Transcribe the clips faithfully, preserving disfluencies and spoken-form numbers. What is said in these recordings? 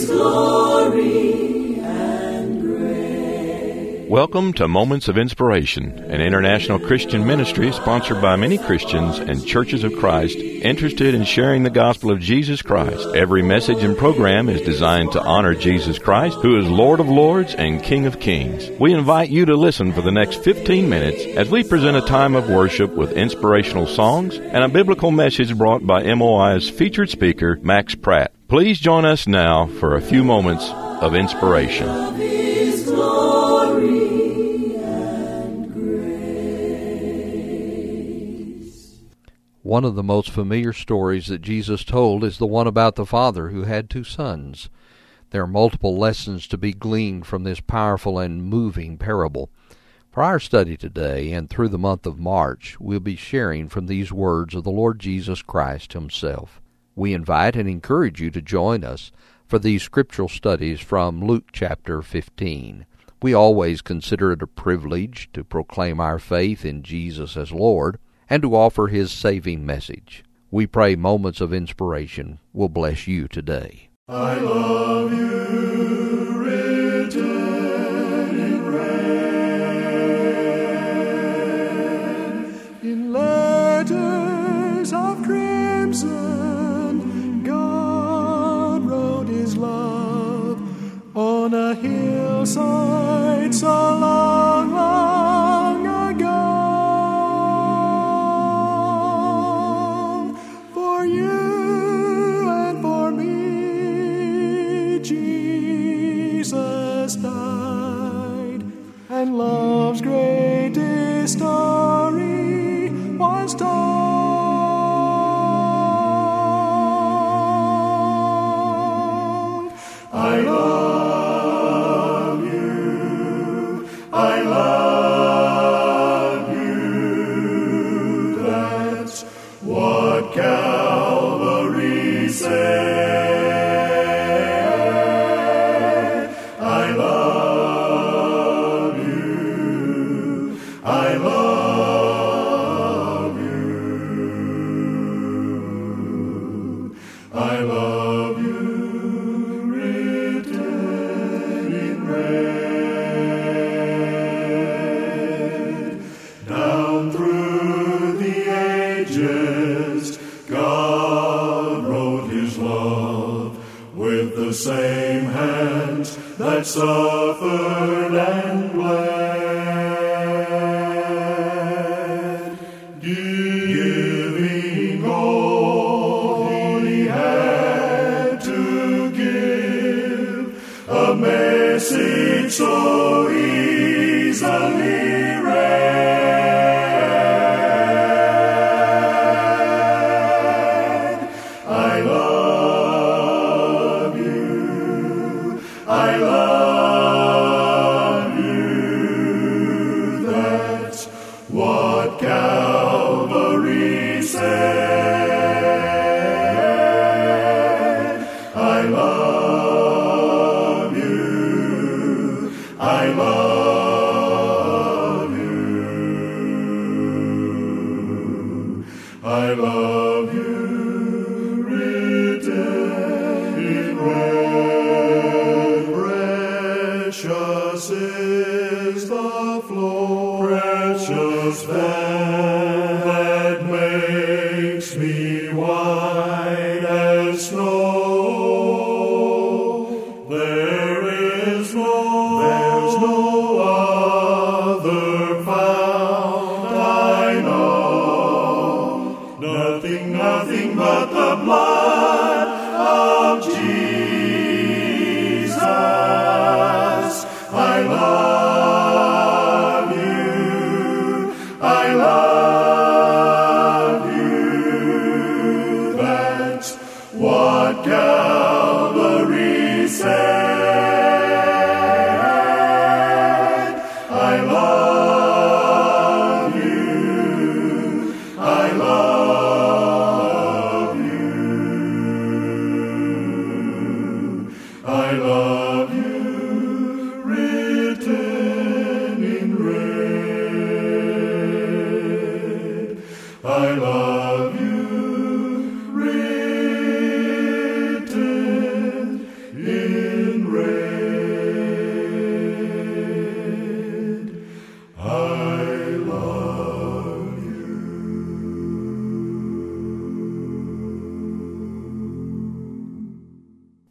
glory and grace. Welcome to Moments of Inspiration, an international Christian ministry sponsored by many Christians and churches of Christ interested in sharing the gospel of Jesus Christ. Every message and program is designed to honor Jesus Christ, who is Lord of Lords and King of Kings. We invite you to listen for the next fifteen minutes as we present a time of worship with inspirational songs and a biblical message brought by M O I's featured speaker, Max Pratt. Please join us now for a few moments of inspiration. One of the most familiar stories that Jesus told is the one about the father who had two sons. There are multiple lessons to be gleaned from this powerful and moving parable. For our study today and through the month of March, we'll be sharing from these words of the Lord Jesus Christ himself. We invite and encourage you to join us for these scriptural studies from Luke chapter fifteen. We always consider it a privilege to proclaim our faith in Jesus as Lord and to offer his saving message. We pray moments of inspiration will bless you today. I love you, written in red, in letters of crimson, God wrote his love on a hillside so long, long ago. For you and for me, Jesus died, and love's greatest story was told. I love you, I love you, that's what Calvary said. I love you, I love you, I love you. Down through the ages, God wrote his love with the same hands that suffered and bled, giving all he had to give, a message so easily read. I love you, I love you, that's what Calvary said. I love you, I love you, I love you, written in red. Precious is the flow, precious flow that makes me white as snow. There is no, there's no other found, I know. Nothing, nothing but the blood of Jesus. I love you, I love you, that's what Calvary said. I love you, I love you, I love you, written in red. I love you, written in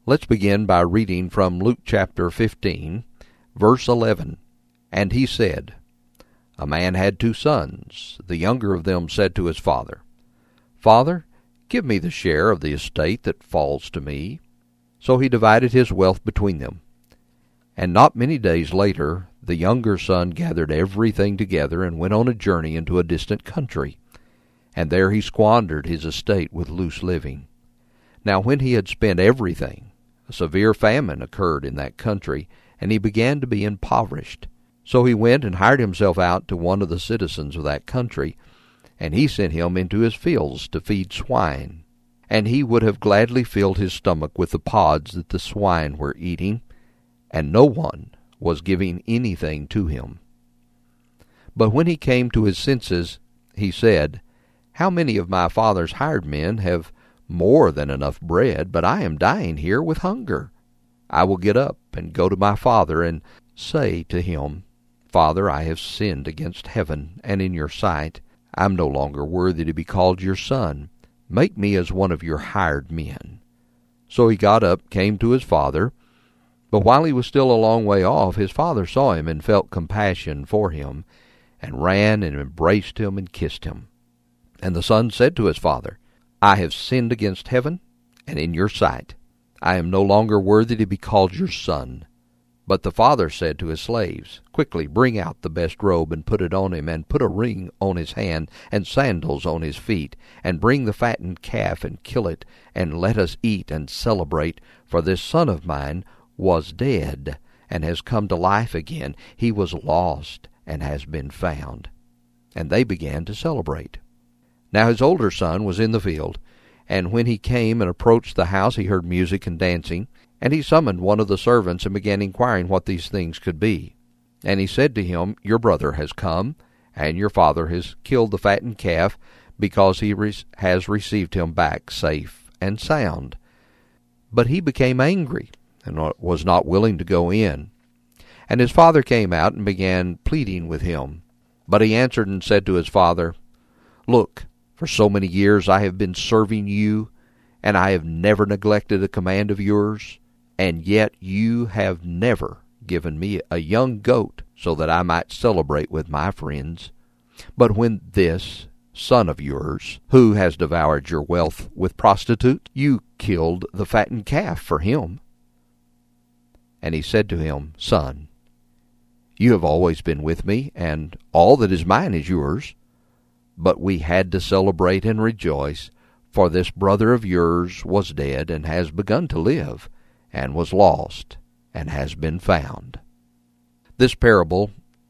Let's begin by reading from Luke chapter fifteen, verse eleven. And he said, A man had two sons. The younger of them said to his father, Father, give me the share of the estate that falls to me. So he divided his wealth between them. And not many days later, the younger son gathered everything together and went on a journey into a distant country. And there he squandered his estate with loose living. Now when he had spent everything, a severe famine occurred in that country, and he began to be impoverished. So he went and hired himself out to one of the citizens of that country, and he sent him into his fields to feed swine. And he would have gladly filled his stomach with the pods that the swine were eating, and no one was giving anything to him. But when he came to his senses, he said, How many of my father's hired men have more than enough bread, but I am dying here with hunger? I will get up and go to my father and say to him, Father, I have sinned against heaven and in your sight. I am no longer worthy to be called your son. Make me as one of your hired men. So he got up, came to his father. But while he was still a long way off, his father saw him and felt compassion for him, and ran and embraced him and kissed him. And the son said to his father, I have sinned against heaven and in your sight. I am no longer worthy to be called your son. But the father said to his slaves, Quickly bring out the best robe and put it on him, and put a ring on his hand and sandals on his feet, and bring the fattened calf and kill it, and let us eat and celebrate. For this son of mine was dead and has come to life again. He was lost and has been found. And they began to celebrate. Now his older son was in the field, and when he came and approached the house, he heard music and dancing. And he summoned one of the servants and began inquiring what these things could be. And he said to him, Your brother has come, and your father has killed the fattened calf, because he re- has received him back safe and sound. But he became angry, and was not willing to go in. And his father came out and began pleading with him. But he answered and said to his father, Look, for so many years I have been serving you, and I have never neglected a command of yours. And yet you have never given me a young goat so that I might celebrate with my friends. But when this son of yours, who has devoured your wealth with prostitute, you killed the fattened calf for him. And he said to him, Son, you have always been with me, and all that is mine is yours. But we had to celebrate and rejoice, for this brother of yours was dead and has begun to live, and was lost, and has been found. This parable,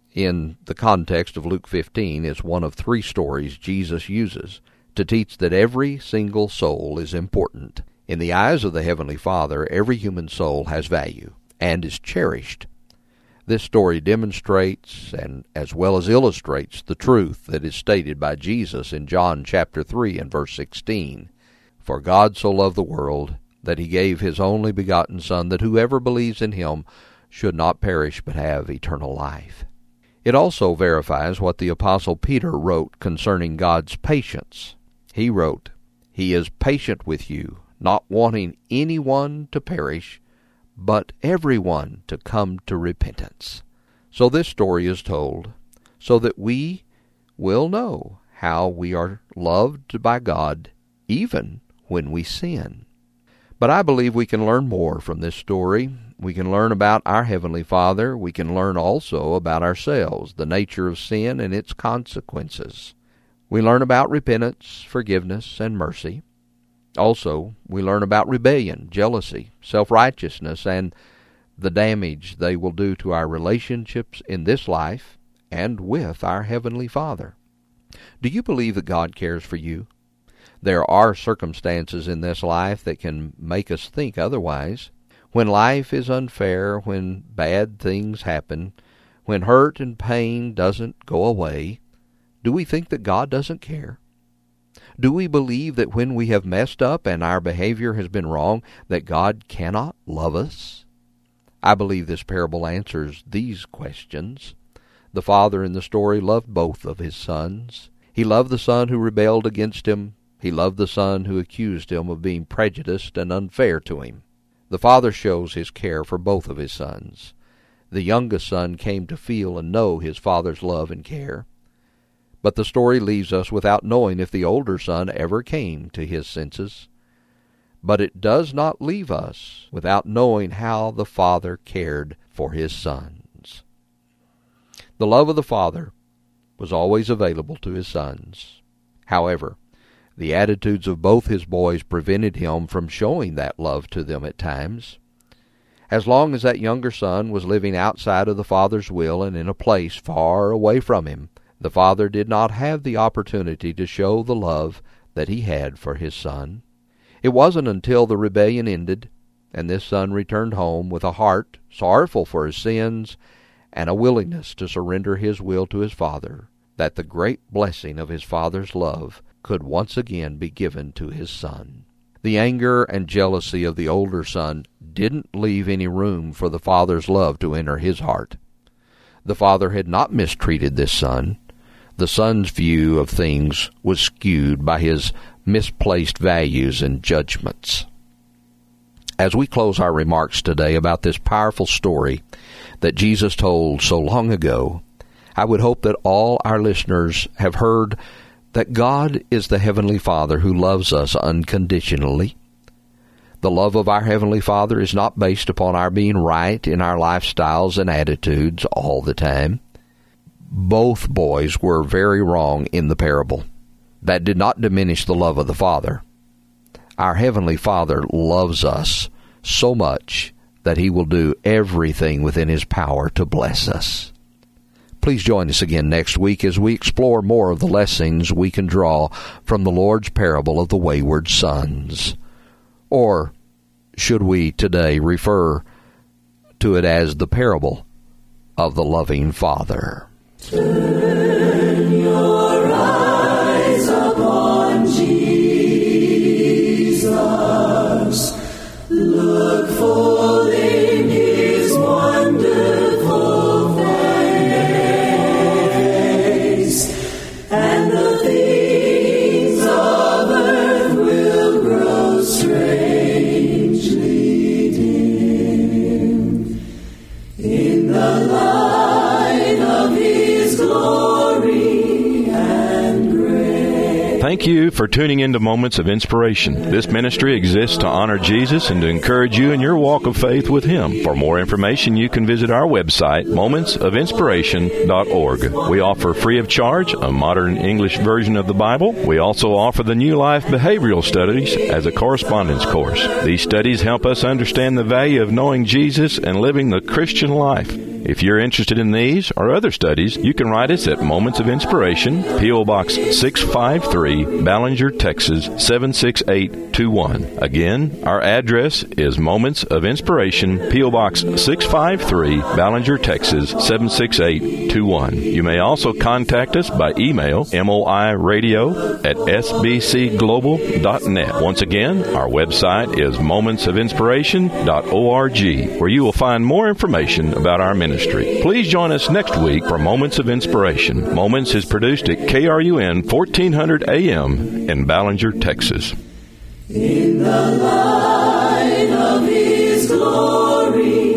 in the context of Luke fifteen, is one of three stories Jesus uses to teach that every single soul is important. In the eyes of the Heavenly Father, every human soul has value and is cherished. This story demonstrates, and as well as illustrates, the truth that is stated by Jesus in John chapter three and verse sixteen. For God so loved the world, that he gave his only begotten Son, that whoever believes in him should not perish but have eternal life. It also verifies what the Apostle Peter wrote concerning God's patience. He wrote, He is patient with you, not wanting anyone to perish, but everyone to come to repentance. So this story is told so that we will know how we are loved by God even when we sin. But I believe we can learn more from this story. We can learn about our Heavenly Father. We can learn also about ourselves, the nature of sin and its consequences. We learn about repentance, forgiveness, and mercy. Also, we learn about rebellion, jealousy, self-righteousness, and the damage they will do to our relationships in this life and with our Heavenly Father. Do you believe that God cares for you? There are circumstances in this life that can make us think otherwise. When life is unfair, when bad things happen, when hurt and pain doesn't go away, do we think that God doesn't care? Do we believe that when we have messed up and our behavior has been wrong, that God cannot love us? I believe this parable answers these questions. The father in the story loved both of his sons. He loved the son who rebelled against him. He loved the son who accused him of being prejudiced and unfair to him. The father shows his care for both of his sons. The youngest son came to feel and know his father's love and care. But the story leaves us without knowing if the older son ever came to his senses. But it does not leave us without knowing how the father cared for his sons. The love of the father was always available to his sons. However, the attitudes of both his boys prevented him from showing that love to them at times. As long as that younger son was living outside of the father's will and in a place far away from him, the father did not have the opportunity to show the love that he had for his son. It wasn't until the rebellion ended and this son returned home with a heart sorrowful for his sins and a willingness to surrender his will to his father that the great blessing of his father's love could once again be given to his son. The anger and jealousy of the older son didn't leave any room for the father's love to enter his heart. The father had not mistreated this son. The son's view of things was skewed by his misplaced values and judgments. As we close our remarks today about this powerful story that Jesus told so long ago, I would hope that all our listeners have heard that God is the Heavenly Father who loves us unconditionally. The love of our Heavenly Father is not based upon our being right in our lifestyles and attitudes all the time. Both boys were very wrong in the parable. That did not diminish the love of the Father. Our Heavenly Father loves us so much that He will do everything within His power to bless us. Please join us again next week as we explore more of the lessons we can draw from the Lord's parable of the wayward sons. Or should we today refer to it as the parable of the loving Father? Turn your eyes upon Jesus. Look full in His wonderful face, and the things of earth will grow strangely dim in the light of His glory and grace. Thank you for tuning into Moments of Inspiration. This ministry exists to honor Jesus and to encourage you in your walk of faith with Him. For more information, you can visit our website, moments of inspiration dot org. We offer free of charge a modern English version of the Bible. We also offer the New Life Behavioral Studies as a correspondence course. These studies help us understand the value of knowing Jesus and living the Christian life. If you're interested in these or other studies, you can write us at Moments of Inspiration, P O. Box six five three, Ballinger, Texas seven six eight two one. Again, our address is Moments of Inspiration, P O. Box six five three, Ballinger, Texas seven six eight two one. You may also contact us by email, moiradio at s b c global dot net. Once again, our website is moments of inspiration dot org, where you will find more information about our ministry. Please join us next week for Moments of Inspiration. Moments is produced at K R U N fourteen hundred A M in Ballinger, Texas. In the light of His glory